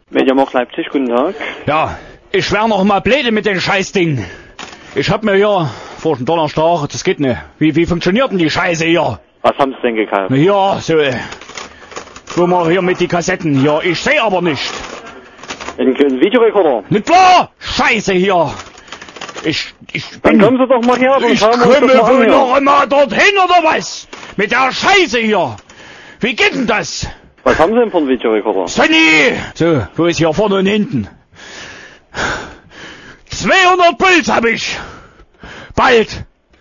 Mediamarkt Leipzig, guten Tag. Ja, ich wär noch mal blöde mit dem Scheißding. Ich hab mir hier vor dem Donnerstag, das geht nicht. Wie funktioniert denn die Scheiße hier? Was haben Sie denn gekauft? Ja, so, wo man hier mit die Kassetten hier, ich seh aber nicht. Ein Videorekorder? Nicht klar, Scheiße hier. Ich Dann bin... kommen Sie doch mal her und Ich schauen wir uns komme das mal wohl an. noch immer dorthin, oder was? Mit der Scheiße hier. Wie geht denn das? Was haben Sie denn für einen Videorekorder? Sonny! So, wo ist hier vorne und hinten? 200 Puls hab ich. Bald.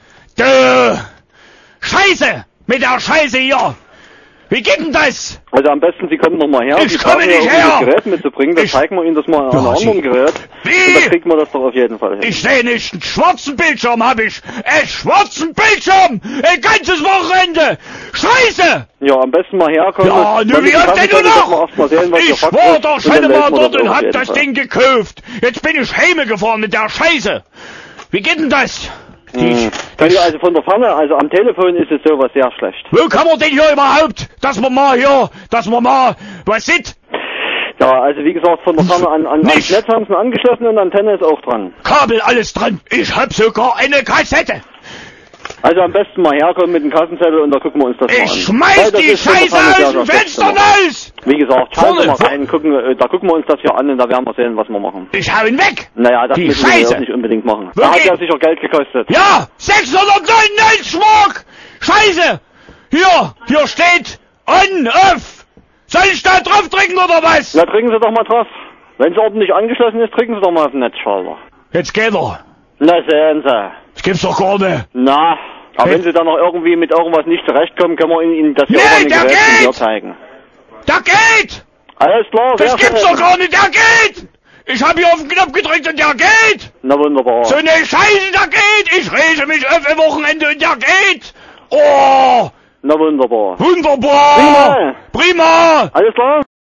Scheiße! Mit der Scheiße hier. Wie geht denn das? Also am besten, Sie kommen noch mal her. Ich Sie komme brauchen nicht ja her. Das Gerät mitzubringen, dann zeigen wir Ihnen das mal an einem anderen Gerät. Wie? Und dann kriegen wir das doch auf jeden Fall hin. Ich sehe nicht, einen schwarzen Bildschirm hab ich. Einen schwarzen Bildschirm! Ein ganzes Wochenende! Scheiße! Ja, am besten mal herkommen. Ja, Dann nu wie habt ihr kann noch? erst mal sehen, was Ihr Ich Fakt war ist, doch und schon dann mal melden wir dort und auf hab jeden das Fall. Ding gekauft. Jetzt bin ich heimgefahren mit der Scheiße. Wie geht denn das? Können Sie also von der Ferne, also am Telefon ist es sowas sehr schlecht. Wo kann man denn hier überhaupt, dass man mal was sieht? Ja, also wie gesagt, von der Ferne ans Nicht. Netz haben Sie eine angeschlossene und Antenne ist auch dran. Kabel, alles dran. Ich hab sogar eine Kassette. Also am besten mal herkommen mit dem Kassenzettel und da gucken wir uns das mal an. Ich schmeiß Weil das die ist von der Scheiße Ferne aus sehr, dem sehr schlecht Fenster gemacht. raus. Wie gesagt, schauen Sie Vorne, mal rein, da gucken wir uns das hier an und da werden wir sehen, was wir machen. Ich hau ihn weg. Naja, das Die müssen wir Scheiße. jetzt nicht unbedingt machen. Wo Da hat geht- ja sicher Geld gekostet. Ja, 699 Mark. Scheiße. Hier steht on, off. Soll ich da drauf drücken oder was? Na, drücken Sie doch mal drauf. Wenn es ordentlich angeschlossen ist, drücken Sie doch mal auf den Netzschalter. Jetzt geht er. Na, sehen Sie. Das gibt's doch gar nicht. Na, aber Hey. wenn Sie dann noch irgendwie mit irgendwas nicht zurechtkommen, können wir Ihnen das hier Nee, über den der Gerät geht! hier zeigen. Da geht. Alles klar, Das sehr gibt's schön. doch gar nicht. Der geht. Ich hab hier auf den Knopf gedrückt und der geht. Na wunderbar. So eine Scheiße, der geht. Ich rege mich auf am Wochenende und der geht. Oh, Na wunderbar. wunderbar. Prima. Prima. Alles klar?